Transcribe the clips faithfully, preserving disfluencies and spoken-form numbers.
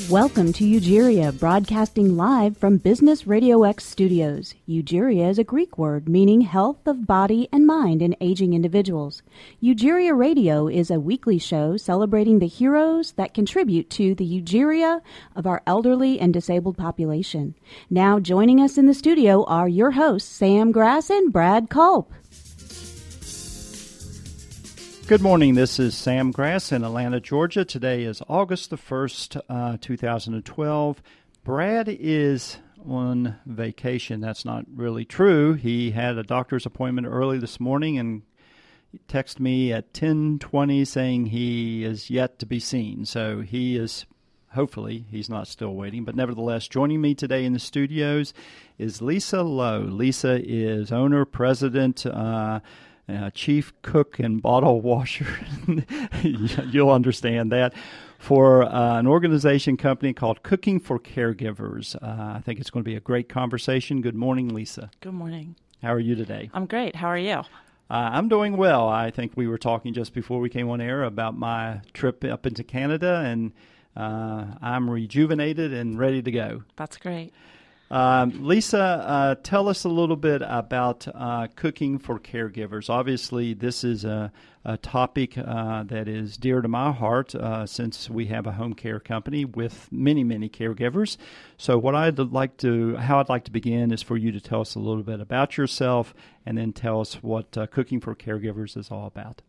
Welcome to Eugeria, broadcasting live from Business Radio X studios. Eugeria is a Greek word meaning health of body and mind in aging individuals. Eugeria Radio is a weekly show celebrating the heroes that contribute to the eugeria of our elderly and disabled population. Now joining us in the studio are your hosts, Sam Grass and Brad Culp. Good morning. This is Sam Grass in Atlanta, Georgia. Today is August the first, uh, two thousand twelve. Brad is on vacation. That's not really true. He had a doctor's appointment early this morning and texted me at ten twenty saying he is yet to be seen. So he is, hopefully, he's not still waiting. But nevertheless, joining me today in the studios is Lisa Lowe. Lisa is owner, president, uh, Uh, chief cook and bottle washer, you'll understand that, for uh, an organization company called Cooking for Caregivers. Uh, I think it's going to be a great conversation. Good morning, Lisa. Good morning. How are you today? I'm great. How are you? Uh, I'm doing well. I think we were talking just before we came on air about my trip up into Canada, and uh, I'm rejuvenated and ready to go. That's great. Um, Lisa, uh, tell us a little bit about uh, Cooking for Caregivers. Obviously, this is a, a topic uh, that is dear to my heart uh, since we have a home care company with many, many caregivers. So what I'd like to, how I'd like to begin is for you to tell us a little bit about yourself and then tell us what uh, Cooking for Caregivers is all about.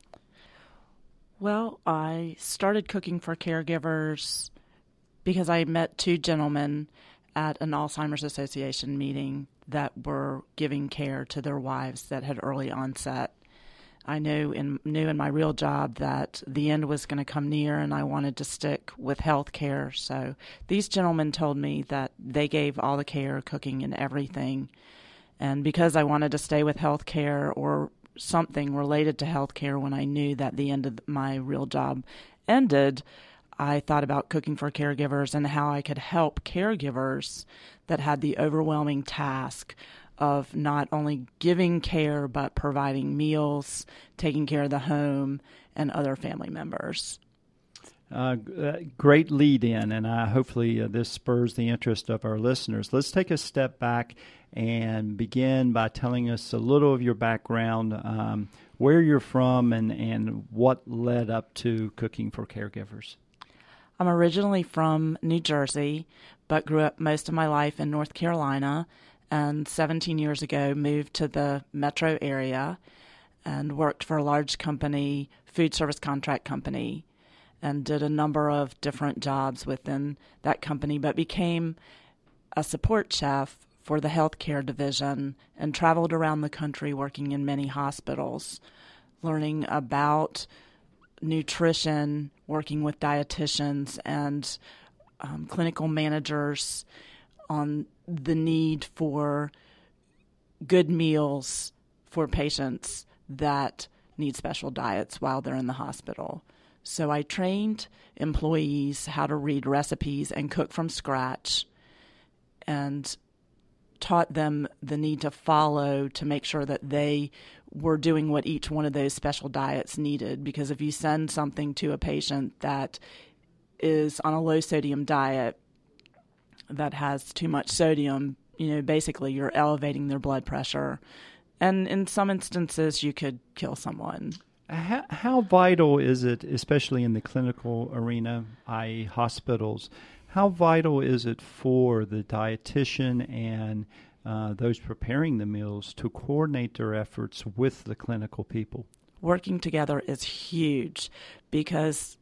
Well, I started Cooking for Caregivers because I met two gentlemen at an Alzheimer's Association meeting that were giving care to their wives that had early onset. I knew in knew in my real job that the end was going to come near and I wanted to stick with health care. So these gentlemen told me that they gave all the care, cooking and everything. And because I wanted to stay with health care or something related to health care when I knew that the end of my real job ended, I thought about Cooking for Caregivers and how I could help caregivers that had the overwhelming task of not only giving care, but providing meals, taking care of the home, and other family members. Uh, great lead in, and uh, hopefully uh, this spurs the interest of our listeners. Let's take a step back and begin by telling us a little of your background, um, where you're from, and, and what led up to Cooking for Caregivers. I'm originally from New Jersey, but grew up most of my life in North Carolina, and seventeen years ago moved to the metro area and worked for a large company, food service contract company, and did a number of different jobs within that company, but became a support chef for the healthcare division and traveled around the country working in many hospitals, learning about nutrition, working with dietitians and um, clinical managers on the need for good meals for patients that need special diets while they're in the hospital. So I trained employees how to read recipes and cook from scratch and taught them the need to follow to make sure that they were doing what each one of those special diets needed. Because if you send something to a patient that is on a low sodium diet that has too much sodium, you know, basically you're elevating their blood pressure. And in some instances, you could kill someone. How, how vital is it, especially in the clinical arena, that is hospitals, how vital is it for the dietitian and uh, those preparing the meals to coordinate their efforts with the clinical people? Working together is huge because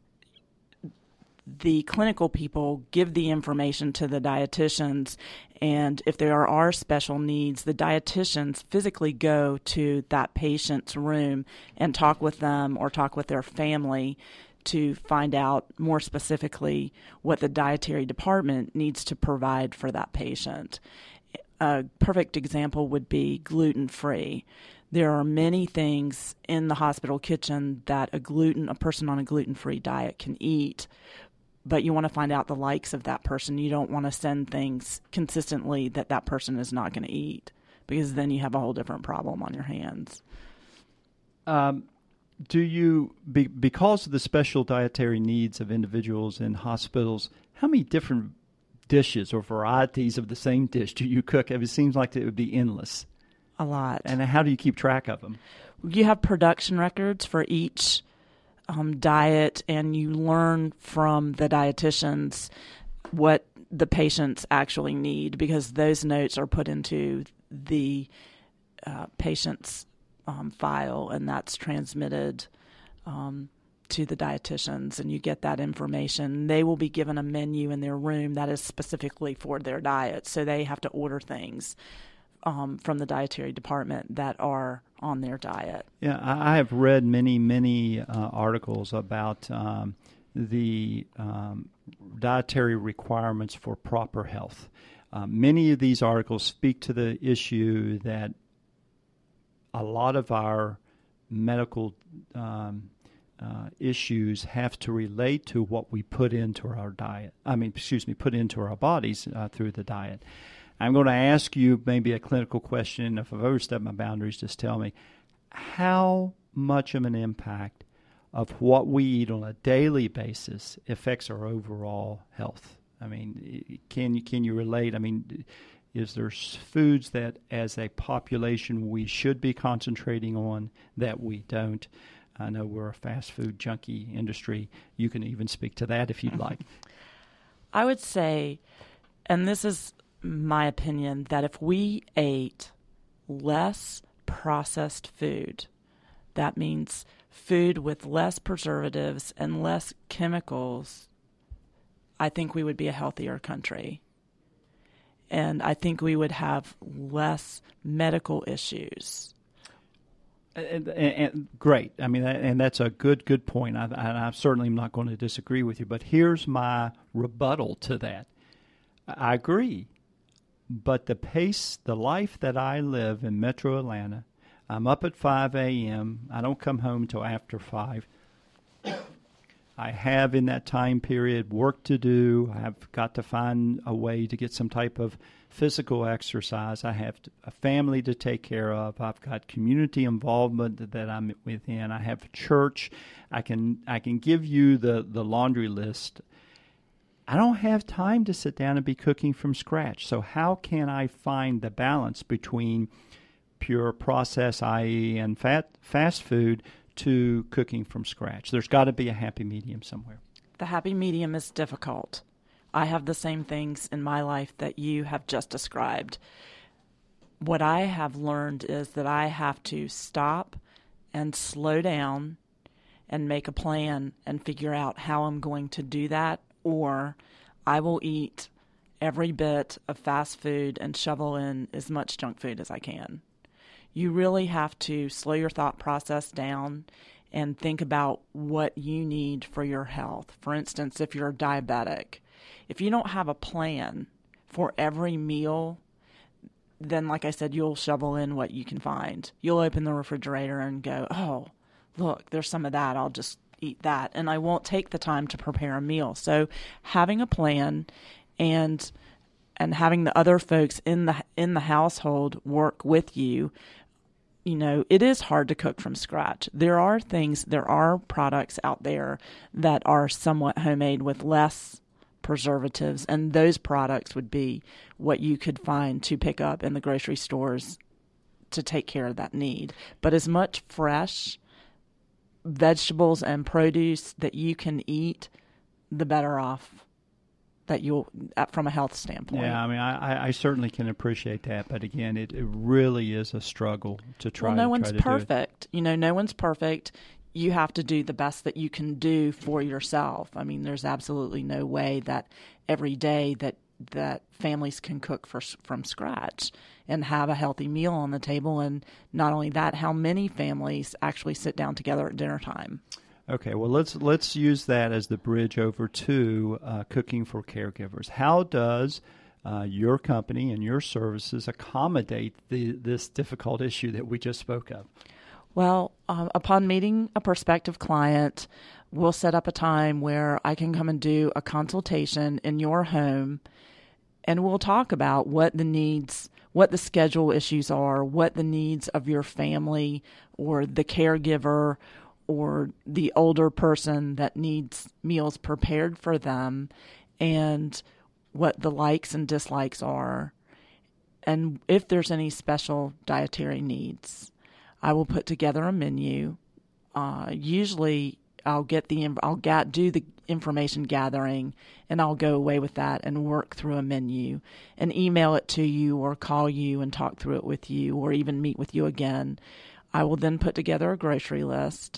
the clinical people give the information to the dietitians, and if there are special needs, the dietitians physically go to that patient's room and talk with them or talk with their family to find out more specifically what the dietary department needs to provide for that patient. A perfect example would be gluten-free. There are many things in the hospital kitchen that a gluten, a person on a gluten-free diet can eat, but you want to find out the likes of that person. You don't want to send things consistently that that person is not going to eat, because then you have a whole different problem on your hands. Um, do you, be, because of the special dietary needs of individuals in hospitals, how many different dishes or varieties of the same dish do you cook? It seems like it would be endless. A lot. And how do you keep track of them? You have production records for each um, diet, and you learn from the dietitians what the patients actually need, because those notes are put into the uh, patient's um, file, and that's transmitted um, to the dietitians, and you get that information. They will be given a menu in their room that is specifically for their diet, so they have to order things um, from the dietary department that are on their diet. Yeah, I have read many, many uh, articles about um, the um, dietary requirements for proper health. Uh, many of these articles speak to the issue that a lot of our medical um, uh, issues have to relate to what we put into our diet. I mean, excuse me, put into our bodies uh, through the diet. I'm going to ask you maybe a clinical question. If I've overstepped my boundaries, just tell me, how much of an impact of what we eat on a daily basis affects our overall health? I mean, can you can you relate? I mean, is there foods that as a population we should be concentrating on that we don't? I know we're a fast food junkie industry. You can even speak to that if you'd like. I would say, and this is my opinion, that if we ate less processed food, that means food with less preservatives and less chemicals, I think we would be a healthier country. And I think we would have less medical issues. And, and, and great. I mean, and that's a good, good point. I, I, I'm certainly not going to disagree with you. But here's my rebuttal to that. I agree. But the pace, the life that I live in Metro Atlanta, I'm up at five a.m. I don't come home until after five. I have in that time period work to do. I have got to find a way to get some type of physical exercise. I have a family to take care of. I've got community involvement that I'm within. I have church. I can I can give you the, the laundry list. I don't have time to sit down and be cooking from scratch. So how can I find the balance between pure processed, that is and fat, fast food, to cooking from scratch? There's got to be a happy medium somewhere. The happy medium is difficult. I have the same things in my life that you have just described. What I have learned is that I have to stop and slow down and make a plan and figure out how I'm going to do that, or I will eat every bit of fast food and shovel in as much junk food as I can. You really have to slow your thought process down and think about what you need for your health. For instance, if you're diabetic, if you don't have a plan for every meal, then like I said, you'll shovel in what you can find. You'll open the refrigerator and go, oh, look, there's some of that. I'll just eat that. And I won't take the time to prepare a meal. So having a plan and and having the other folks in the in the household work with you. You know, it is hard to cook from scratch. There are things, there are products out there that are somewhat homemade with less preservatives, and those products would be what you could find to pick up in the grocery stores to take care of that need. But as much fresh vegetables and produce that you can eat, the better off that you'll, from a health standpoint. Yeah, I mean, I, I certainly can appreciate that, but again, it, it really is a struggle to try. Well, no to one's try to perfect. You know, no one's perfect. You have to do the best that you can do for yourself. I mean, there's absolutely no way that every day that that families can cook for, from scratch and have a healthy meal on the table. And not only that, how many families actually sit down together at dinner time? Okay, well, let's let's use that as the bridge over to uh, cooking for caregivers. How does uh, your company and your services accommodate the, this difficult issue that we just spoke of? Well, um, upon meeting a prospective client, we'll set up a time where I can come and do a consultation in your home, and we'll talk about what the needs, what the schedule issues are, what the needs of your family or the caregiver or the older person that needs meals prepared for them, and what the likes and dislikes are, and if there's any special dietary needs. I will put together a menu. Uh, usually, I'll get the I'll get, do the information gathering, and I'll go away with that and work through a menu and email it to you or call you and talk through it with you or even meet with you again. I will then put together a grocery list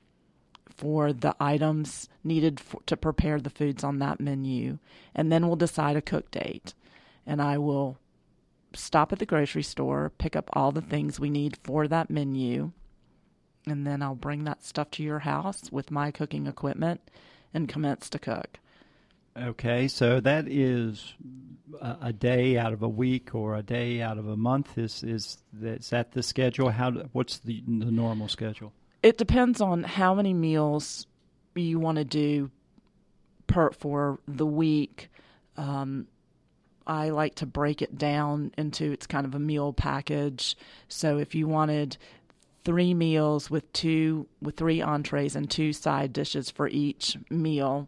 for the items needed for, to prepare the foods on that menu, and then we'll decide a cook date. And I will stop at the grocery store, pick up all the things we need for that menu, and then I'll bring that stuff to your house with my cooking equipment and commence to cook. Okay, so that is a, a day out of a week or a day out of a month. Is is that, is that the schedule? How? What's the the normal schedule? It depends on how many meals you want to do per for the week. Um, I like to break it down into it's kind of a meal package. So if you wanted three meals with two with three entrees and two side dishes for each meal,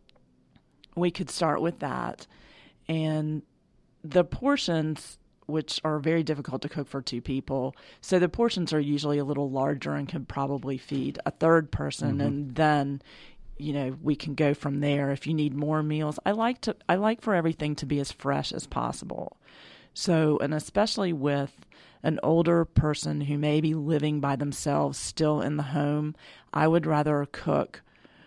we could start with that. And the portions, which are very difficult to cook for two people, so the portions are usually a little larger and can probably feed a third person. Mm-hmm. And then, you know, we can go from there. If you need more meals, I like to I like for everything to be as fresh as possible. So, and especially with an older person who may be living by themselves still in the home, I would rather cook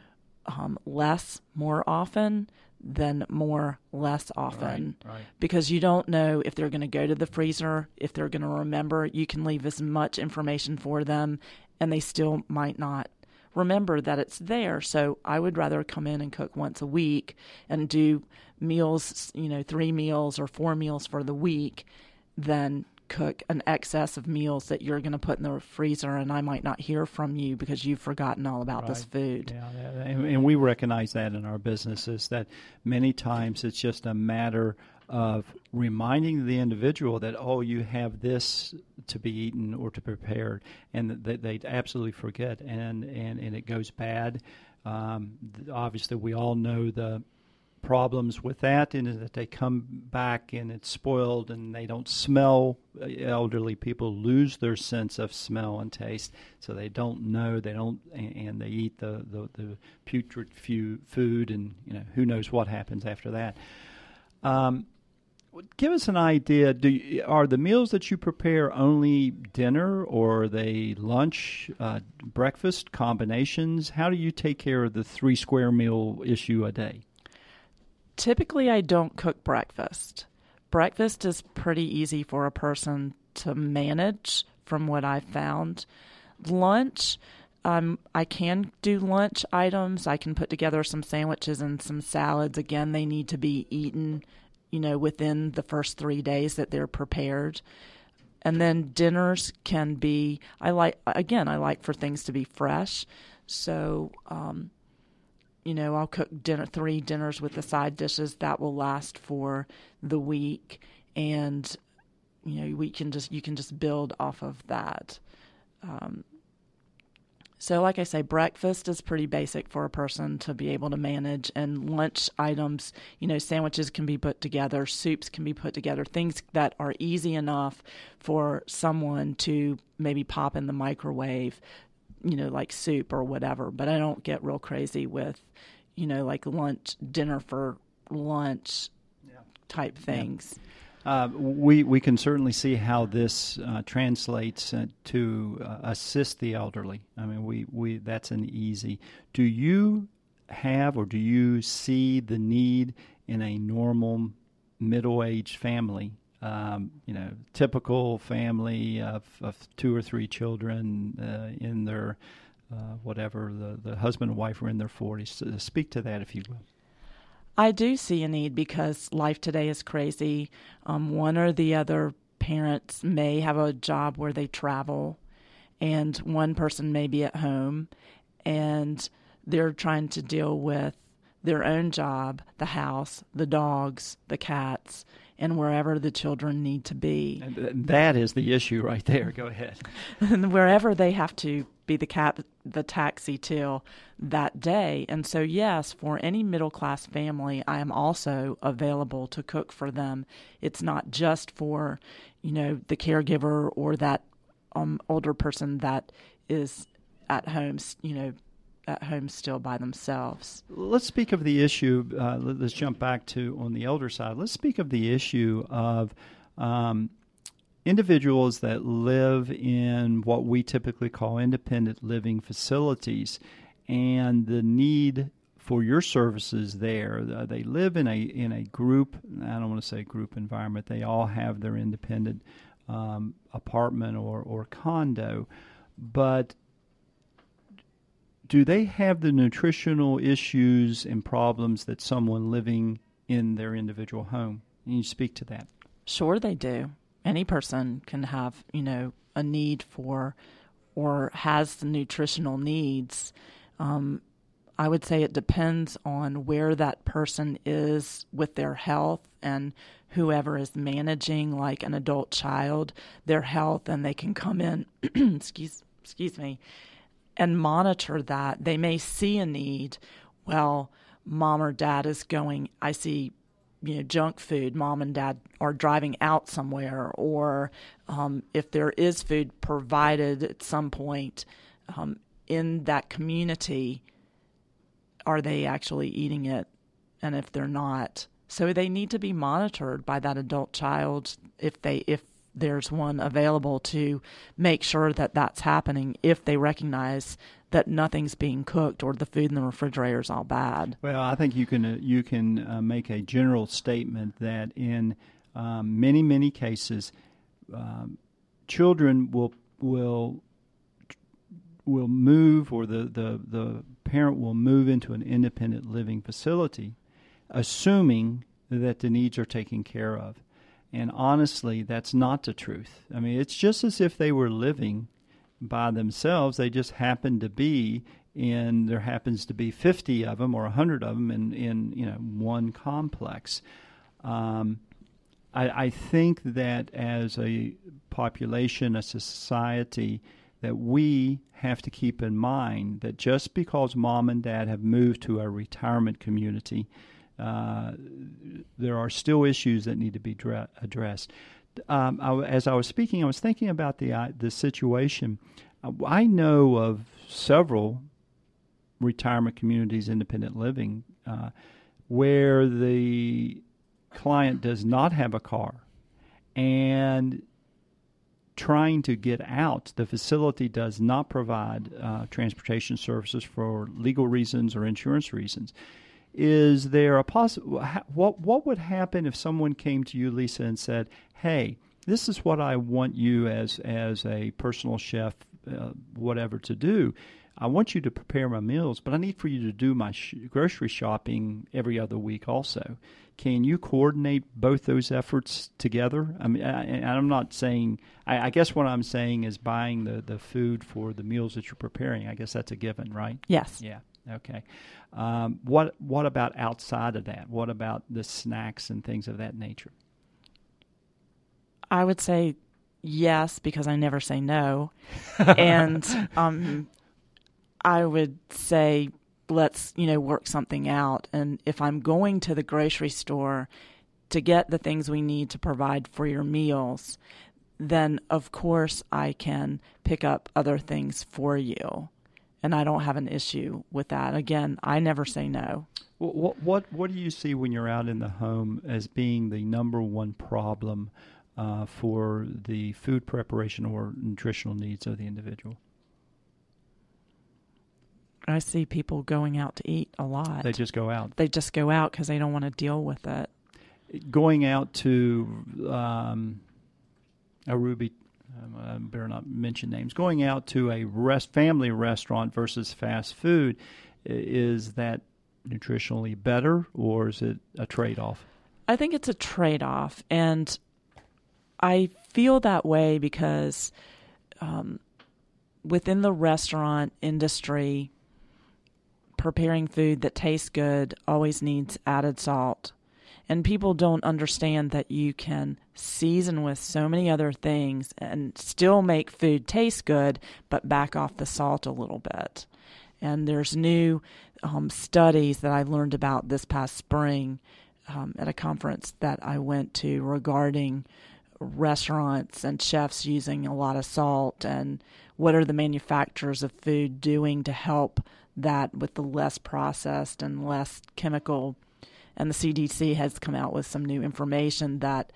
um, less more often than more less often. Right, right. Because you don't know if they're going to go to the freezer, if they're going to remember. You can leave as much information for them, and they still might not remember that it's there. So I would rather come in and cook once a week and do meals, you know, three meals or four meals for the week than cook an excess of meals that you're going to put in the freezer, and I might not hear from you because you've forgotten all about right. this food. Yeah, and, and we recognize that in our businesses, that many times it's just a matter of reminding the individual that, oh, you have this to be eaten or to prepare, and that they absolutely forget, and, and, and it goes bad. Um, obviously, we all know the problems with that, and that they come back and it's spoiled and they don't smell. Elderly people lose their sense of smell and taste, so they don't know, they don't, and they eat the, the, the putrid food, and you know who knows what happens after that. Um, give us an idea. Do you, are the meals that you prepare only dinner, or are they lunch, uh, breakfast, combinations? How do you take care of the three square meal issue a day? Typically, I don't cook breakfast. Breakfast is pretty easy for a person to manage from what I've found. Lunch, um, I can do lunch items. I can put together some sandwiches and some salads. Again, they need to be eaten, you know, within the first three days that they're prepared. And then dinners can be, I like, again, I like for things to be fresh. So, um, you know, I'll cook dinner, three dinners with the side dishes that will last for the week, and you know, we can just you can just build off of that. Um, so, like I say, breakfast is pretty basic for a person to be able to manage, and lunch items, you know, sandwiches can be put together, soups can be put together, things that are easy enough for someone to maybe pop in the microwave, you know, like soup or whatever. But I don't get real crazy with, you know, like lunch, dinner for lunch yeah. type things. Yeah. Uh, we we can certainly see how this uh, translates uh, to uh, assist the elderly. I mean, we, we that's an easy. Do you have or do you see the need in a normal middle-aged family? Um, you know, typical family of, of two or three children uh, in their, uh, whatever, the, the husband and wife are in their forties. So speak to that, if you will. I do see a need because life today is crazy. Um, one or the other parents may have a job where they travel, and one person may be at home, and they're trying to deal with their own job, the house, the dogs, the cats, and wherever the children need to be. And that is the issue right there. Go ahead. And wherever they have to be the cap, the taxi till that day. And so, yes, for any middle-class family, I am also available to cook for them. It's not just for, you know, the caregiver or that um, older person that is at home, you know, at home still by themselves. Let's speak of the issue. Uh, let's jump back to on the elder side. Let's speak of the issue of um, individuals that live in what we typically call independent living facilities, and the need for your services there. Uh, they live in a in a group. I don't want to say group environment. They all have their independent um, apartment or or condo, but do they have the nutritional issues and problems that someone living in their individual home? Can you speak to that? Sure, they do. Any person can have, you know, a need for or has the nutritional needs. Um, I would say it depends on where that person is with their health and whoever is managing, like an adult child, their health, and they can come in, excuse, excuse me, and monitor that. They may see a need. Well, mom or dad is going, I see, you know, junk food. Mom and dad are driving out somewhere, or um, if there is food provided at some point um, in that community, are they actually eating it? And if they're not, so they need to be monitored by that adult child if they if there's one available to make sure that that's happening, if they recognize that nothing's being cooked or the food in the refrigerator is all bad. Well, I think you can uh, you can uh, make a general statement that in um, many many cases, um, children will will will move, or the, the, the parent will move into an independent living facility, assuming that the needs are taken care of. And honestly, that's not the truth. I mean, it's just as if they were living by themselves. They just happen to be in, there happens to be fifty of them or one hundred of them in, in you know, one complex. Um, I, I think that as a population, a society, that we have to keep in mind that just because mom and dad have moved to a retirement community, uh, there are still issues that need to be dra- addressed. Um, I, as I was speaking, I was thinking about the uh, the situation. Uh, I know of several retirement communities, independent living, uh, where the client does not have a car, and trying to get out, the facility does not provide uh, transportation services for legal reasons or insurance reasons. Is there a possible, what what would happen if someone came to you, Lisa, and said, hey, this is what I want you as as a personal chef, uh, whatever, to do. I want you to prepare my meals, but I need for you to do my sh- grocery shopping every other week also. Can you coordinate both those efforts together? I mean, I, I'm not saying, I, I guess what I'm saying is buying the, the food for the meals that you're preparing. I guess that's a given, right? Yes. Yeah. Okay. Um, what what about outside of that? What about the snacks and things of that nature? I would say yes, because I never say no. And um, I would say, let's, you know, work something out. And if I'm going to the grocery store to get the things we need to provide for your meals, then of course I can pick up other things for you. And I don't have an issue with that. Again, I never say no. What what what do you see when you're out in the home as being the number one problem uh, for the food preparation or nutritional needs of the individual? I see people going out to eat a lot. They just go out. They just go out because they don't want to deal with it. Going out to um, a Ruby. I better not mention names. Going out to a rest, family restaurant versus fast food, is that nutritionally better, or is it a trade-off? I think it's a trade-off, and I feel that way because um, within the restaurant industry, preparing food that tastes good always needs added salt. And people don't understand that you can season with so many other things and still make food taste good, but back off the salt a little bit. And there's new um, studies that I learned about this past spring um, at a conference that I went to regarding restaurants and chefs using a lot of salt, and what are the manufacturers of food doing to help that with the less processed and less chemical. And the C D C has come out with some new information that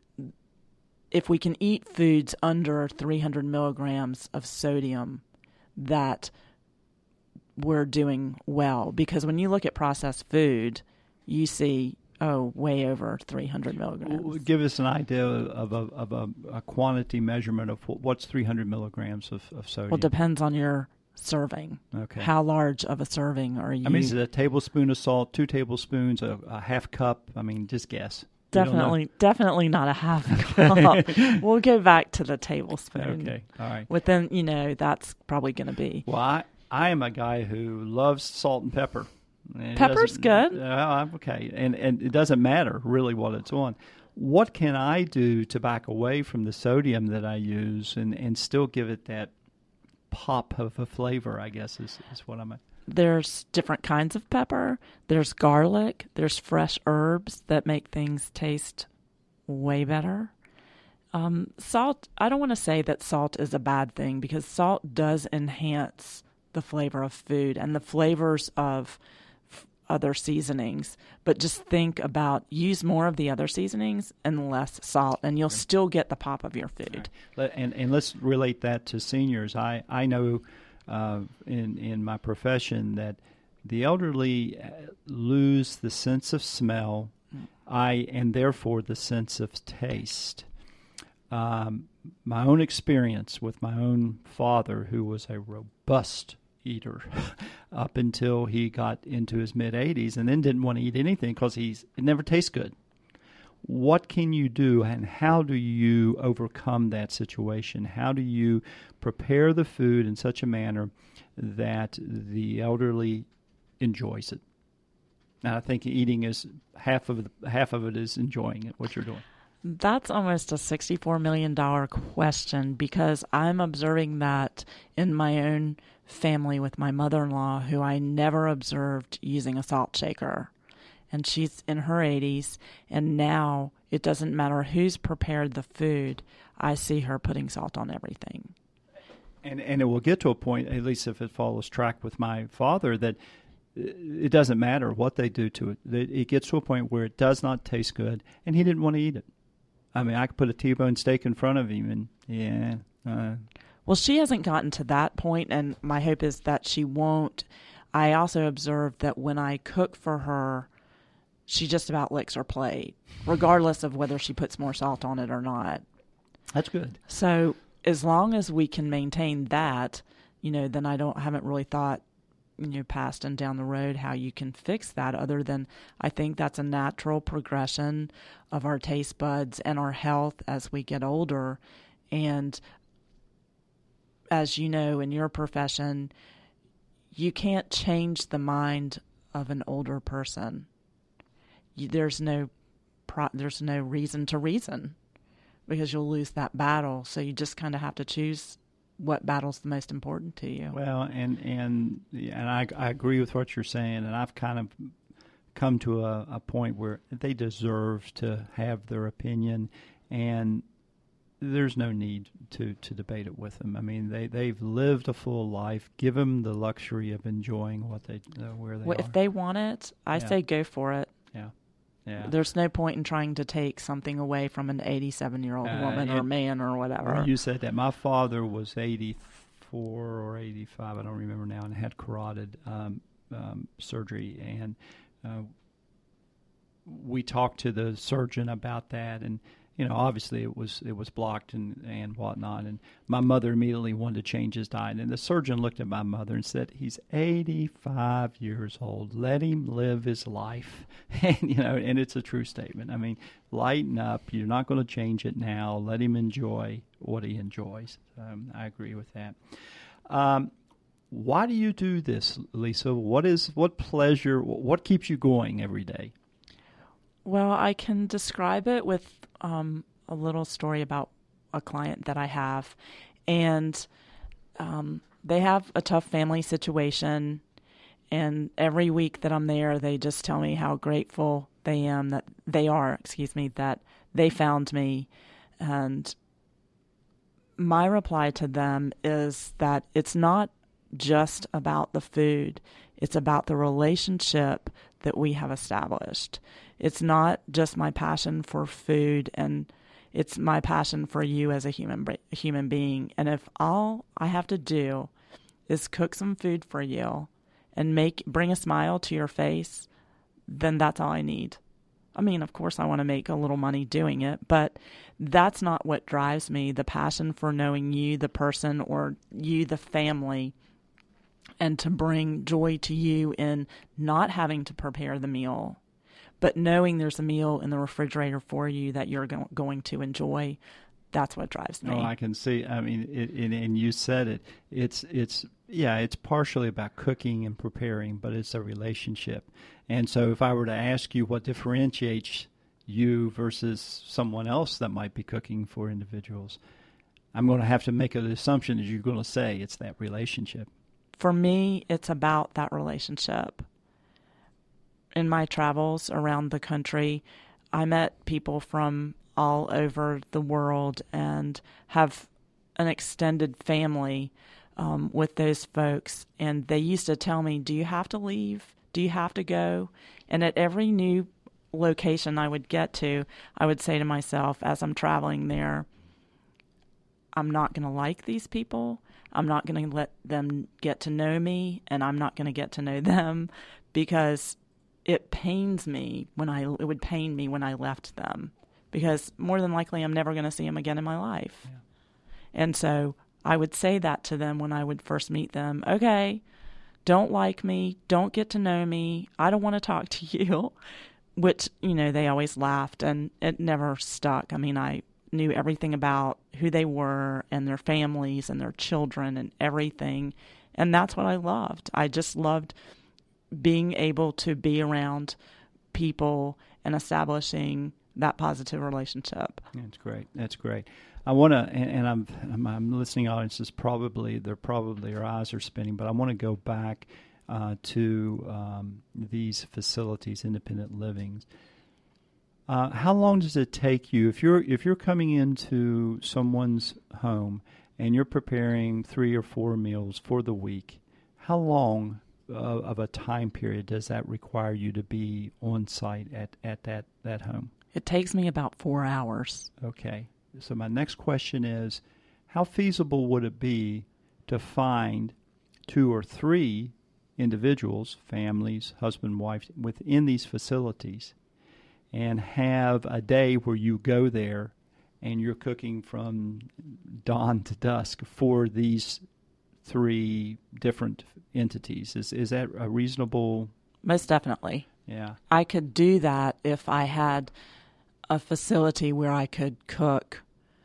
if we can eat foods under three hundred milligrams of sodium, that we're doing well. Because when you look at processed food, you see, oh, way over three hundred milligrams. Give us an idea of a, of a, a quantity measurement of what's three hundred milligrams of, of sodium. Well, it depends on your serving. Okay. How large of a serving are you? I mean, is it a tablespoon of salt, two tablespoons, a, a half cup? I mean, just guess. Definitely, definitely not a half cup. We'll go back to the tablespoon. Okay, all right. Within, you know, that's probably going to be. Well, I, I am a guy who loves salt and pepper. And Pepper's good. Uh, okay, and and it doesn't matter really what it's on. What can I do to back away from the sodium that I use and, and still give it that pop of a flavor, I guess, is, is what I'm at. There's different kinds of pepper. There's garlic. There's fresh herbs that make things taste way better. Um, salt, I don't want to say that salt is a bad thing, because salt does enhance the flavor of food and the flavors of f- other seasonings. But just think about, use more of the other seasonings and less salt, and you'll still get the pop of your food. Right. And, and let's relate that to seniors. I, I know uh, in, in my profession that the elderly lose the sense of smell, mm. I and therefore the sense of taste. Um, my own experience with my own father, who was a robust eater up until he got into his mid-eighties and then didn't want to eat anything because he's it never tastes good. What can you do, and how do you overcome that situation? How do you prepare the food in such a manner that the elderly enjoys it? And I think eating is half of the, half of it is enjoying it, what you're doing. That's almost a sixty-four million dollars question, because I'm observing that in my own family with my mother-in-law, who I never observed using a salt shaker. And she's in her eighties, and now it doesn't matter who's prepared the food, I see her putting salt on everything. And and it will get to a point, at least if it follows track with my father, that it doesn't matter what they do to it. It gets to a point where it does not taste good, and he didn't want to eat it. I mean, I could put a T-bone steak in front of him, and yeah. Uh. Well, she hasn't gotten to that point, and my hope is that she won't. I also observed that when I cook for her, she just about licks her plate, regardless of whether she puts more salt on it or not. That's good. So as long as we can maintain that, you know, then I don't haven't really thought, you know, past and down the road how you can fix that, other than I think that's a natural progression of our taste buds and our health as we get older. And as you know, in your profession, you can't change the mind of an older person. You, there's no pro, there's no reason to reason, because you'll lose that battle. So you just kind of have to choose what battle's the most important to you. Well, and and and I, I agree with what you're saying, and I've kind of come to a, a point where they deserve to have their opinion, and there's no need to, to debate it with them. I mean, they, they've lived a full life. Give them the luxury of enjoying what they uh, where they well, are. If they want it, I yeah. say go for it. Yeah. Yeah. There's no point in trying to take something away from an eighty-seven-year-old uh, woman it, or man or whatever. You said that. My father was eighty-four or eighty-five, I don't remember now, and had carotid um, um, surgery. And uh, we talked to the surgeon about that, and you know, obviously it was it was blocked and, and whatnot. And my mother immediately wanted to change his diet. And the surgeon looked at my mother and said, he's eighty-five years old. Let him live his life. And, you know, and it's a true statement. I mean, lighten up. You're not going to change it now. Let him enjoy what he enjoys. Um, I agree with that. Um, why do you do this, Lisa? What is what pleasure, what keeps you going every day? Well, I can describe it with um, a little story about a client that I have. And um, they have a tough family situation. And every week that I'm there, they just tell me how grateful they am that they are, excuse me, that they found me. And my reply to them is that it's not just about the food. It's about the relationship that we have established. It's not just my passion for food, and it's my passion for you as a human human being. And if all I have to do is cook some food for you and make bring a smile to your face, then that's all I need. I mean, of course, I want to make a little money doing it, but that's not what drives me. The passion for knowing you, the person, or you, the family, and to bring joy to you in not having to prepare the meal, but knowing there's a meal in the refrigerator for you that you're go- going to enjoy. That's what drives me. Oh, I can see. I mean, it, it, and you said it. It's it's yeah. It's partially about cooking and preparing, but it's a relationship. And so, if I were to ask you what differentiates you versus someone else that might be cooking for individuals, I'm going to have to make an assumption that you're going to say it's that relationship. For me, it's about that relationship. In my travels around the country, I met people from all over the world and have an extended family um, with those folks. And they used to tell me, do you have to leave? Do you have to go? And at every new location I would get to, I would say to myself as I'm traveling there, I'm not going to like these people. I'm not going to let them get to know me, and I'm not going to get to know them, because it pains me when I, it would pain me when I left them, because more than likely I'm never going to see them again in my life. Yeah. And so I would say that to them when I would first meet them. Okay, don't like me, don't get to know me, I don't want to talk to you, which, you know, they always laughed, and it never stuck. I mean, I knew everything about who they were and their families and their children and everything. And that's what I loved. I just loved being able to be around people and establishing that positive relationship. That's great. That's great. I want to, and, and I'm, I'm, I'm listening audiences probably, they're probably, their eyes are spinning, but I want to go back uh, to um, these facilities, independent livings. Uh, how long does it take you if you're if you're coming into someone's home and you're preparing three or four meals for the week? How long uh, of a time period does that require you to be on site at, at that, that home? It takes me about four hours. Okay. So my next question is, how feasible would it be to find two or three individuals, families, husband, wife, within these facilities, and have a day where you go there and you're cooking from dawn to dusk for these three different entities? Is is that a reasonable? Most definitely. Yeah. I could do that if I had a facility where I could cook,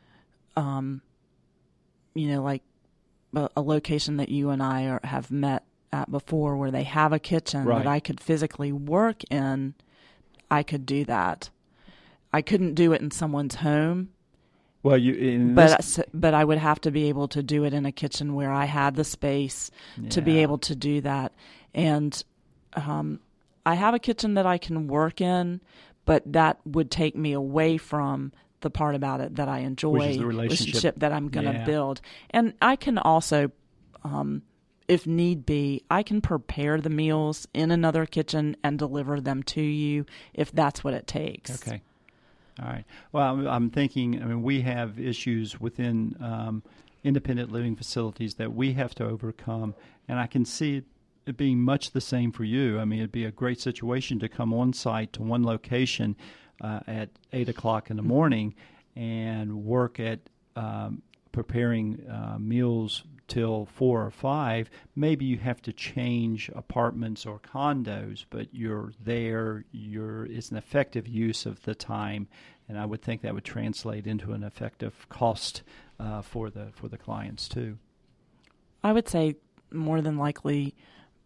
um, you know, like a, a location that you and I are, have met at before, where they have a kitchen right. that I could physically work in. I could do that. I couldn't do it in someone's home. Well, you, in but this... but I would have to be able to do it in a kitchen where I had the space yeah. to be able to do that. And um, I have a kitchen that I can work in, but that would take me away from the part about it that I enjoy, which is the relationship, relationship that I'm going to yeah. build. And I can also, um, if need be, I can prepare the meals in another kitchen and deliver them to you if that's what it takes. Okay. All right. Well, I'm, I'm thinking, I mean, we have issues within um, independent living facilities that we have to overcome, and I can see it, it being much the same for you. I mean, it'd be a great situation to come on site to one location uh, at eight o'clock in the morning and work at um, preparing uh, meals till four or five. Maybe you have to change apartments or condos, but you're there. You're it's an effective use of the time, and I would think that would translate into an effective cost uh, for the for the clients too. I would say more than likely,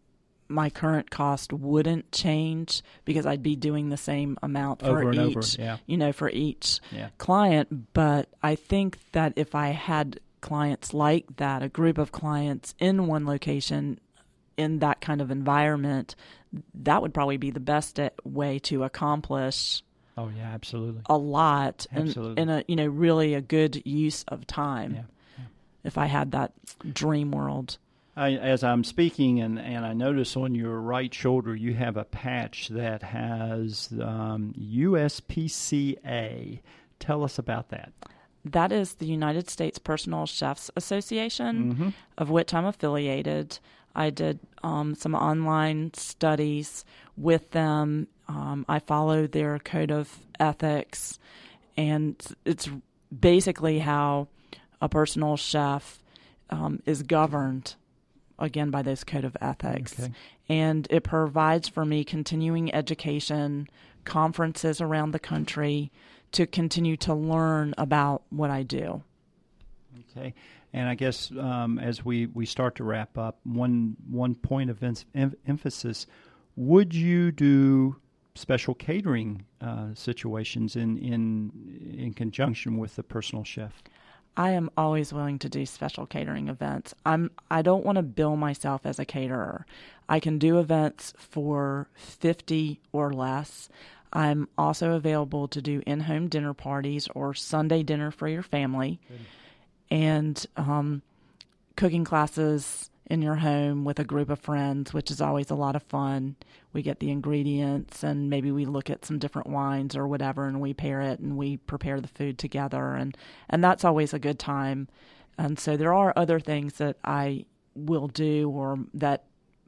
my current cost wouldn't change because I'd be doing the same amount for over and each, over, yeah. you know, for each yeah. client. But I think that if I had clients like that, a group of clients in one location, in that kind of environment, that would probably be the best way to accomplish. Oh yeah, absolutely. A lot, absolutely. and in a you know really a good use of time. Yeah. yeah. If I had that dream world. I, as I'm speaking, and, and I notice on your right shoulder you have a patch that has um, U S P C A. Tell us about that. That is the United States Personal Chefs Association, mm-hmm. of which I'm affiliated. I did um, some online studies with them. Um, I follow their code of ethics, and it's basically how a personal chef um, is governed, again, by this code of ethics. Okay. And it provides for me continuing education, conferences around the country to continue to learn about what I do. Okay. And I guess um, as we, we start to wrap up, one one point of em- em- emphasis, would you do special catering uh, situations in, in in conjunction with the personal chef? I am always willing to do special catering events. I'm I don't want to bill myself as a caterer. I can do events for fifty or less. I'm also available to do in-home dinner parties or Sunday dinner for your family. Good. And um, cooking classes in your home with a group of friends, which is always a lot of fun. We get the ingredients and maybe we look at some different wines or whatever and we pair it and we prepare the food together. And, and that's always a good time. And so there are other things that I will do or that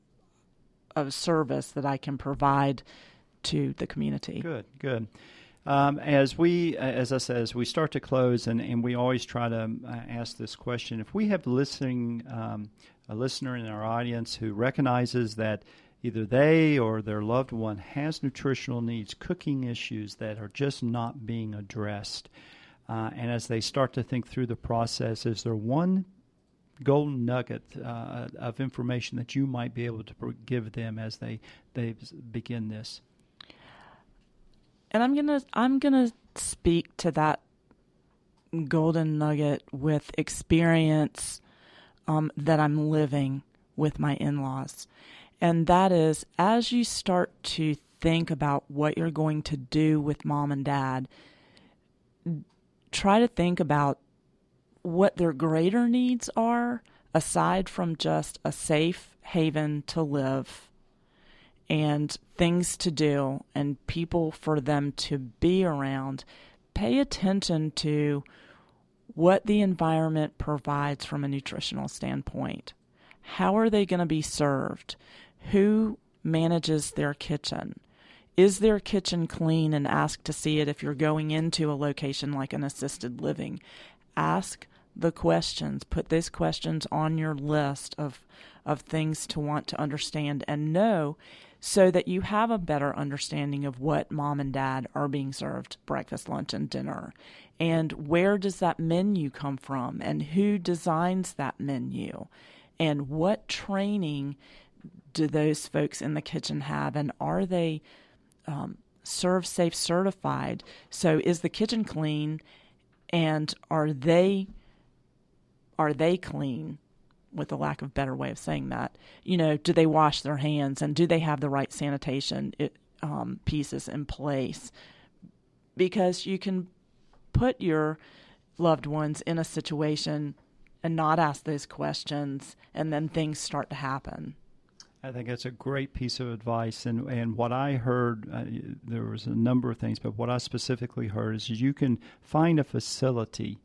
of service that I can provide to the community. Good, good. Um, as we, as I said, as we start to close, and, and we always try to uh, ask this question: if we have listening, um, a listener in our audience who recognizes that either they or their loved one has nutritional needs, cooking issues that are just not being addressed, uh, and as they start to think through the process, is there one golden nugget uh, of information that you might be able to give them as they they begin this? And I'm gonna I'm gonna speak to that golden nugget with experience um, that I'm living with my in-laws, and that is as you start to think about what you're going to do with mom and dad, try to think about what their greater needs are aside from just a safe haven to live and things to do and people for them to be around. Pay attention to what the environment provides from a nutritional standpoint. How are they going to be served? Who manages their kitchen? Is their kitchen clean? And ask to see it if you're going into a location like an assisted living. Ask the questions. Put these questions on your list of of things to want to understand and know, so that you have a better understanding of what mom and dad are being served breakfast, lunch, and dinner. And where does that menu come from? And who designs that menu? And what training do those folks in the kitchen have? And are they um, Serve Safe certified? So is the kitchen clean? And are they are they clean? With a lack of better way of saying that, you know, do they wash their hands and do they have the right sanitation um, pieces in place? Because you can put your loved ones in a situation and not ask those questions, and then things start to happen. I think that's a great piece of advice. And, and what I heard, uh, there was a number of things, but what I specifically heard is you can find a facility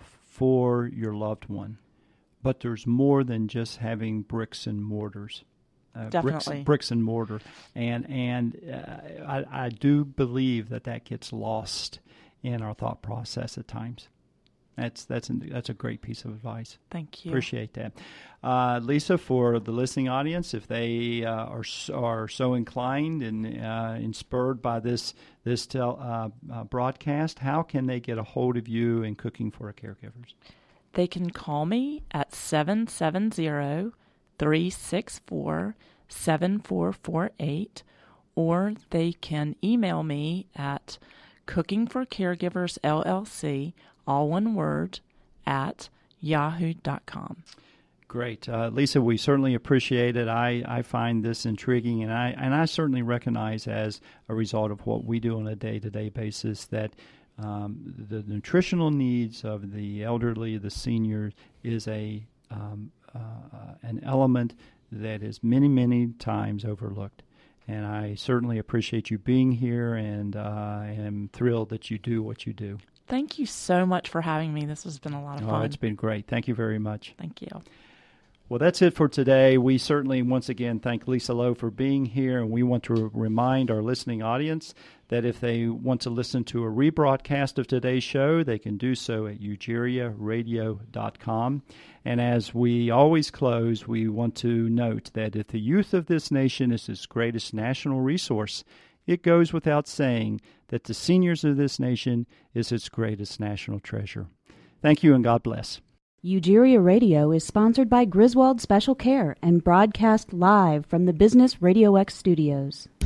for your loved one. But there's more than just having bricks and mortars. Uh, Definitely. Bricks, bricks and mortar. And and uh, I, I do believe that that gets lost in our thought process at times. That's that's that's a great piece of advice. Thank you. Appreciate that. Uh, Lisa, for the listening audience, if they uh, are are so inclined and uh, inspired by this this tel, uh, uh, broadcast, how can they get a hold of you in Cooking for Caregivers? They can call me at seven seven zero, three six four, seven four four eight, or they can email me at Cooking for Caregivers L L C, all one word, at yahoo dot com. Great. Uh, Lisa, we certainly appreciate it. I, I find this intriguing, and I and I certainly recognize as a result of what we do on a day-to-day basis that um, the nutritional needs of the elderly, the seniors, is a um, uh, an element that is many, many times overlooked. And I certainly appreciate you being here, and uh, I am thrilled that you do what you do. Thank you so much for having me. This has been a lot of fun. Oh, it's been great. Thank you very much. Thank you. Well, that's it for today. We certainly, once again, thank Lisa Lowe for being here, and we want to remind our listening audience that if they want to listen to a rebroadcast of today's show, they can do so at eugeriaradio radio dot com. And as we always close, we want to note that if the youth of this nation is its greatest national resource, it goes without saying that the seniors of this nation is its greatest national treasure. Thank you, and God bless. Eugera Radio is sponsored by Griswold Special Care and broadcast live from the Business Radio X studios.